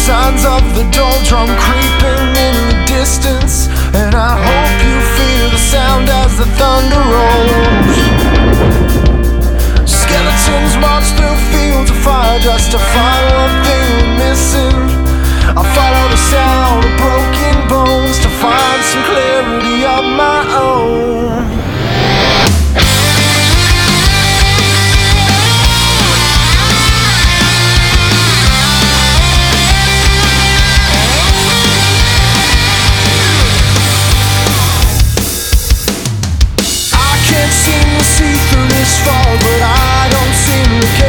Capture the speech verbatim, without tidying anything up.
signs of the doldrum creeping in the distance, and I hope you feel the sound as the thunder rolls. Skeletons march through fields of fire just to find one thing we're missing. I follow the sound of broken bones to find some clarity of my own. I can't seem to see through this fog, but I don't seem to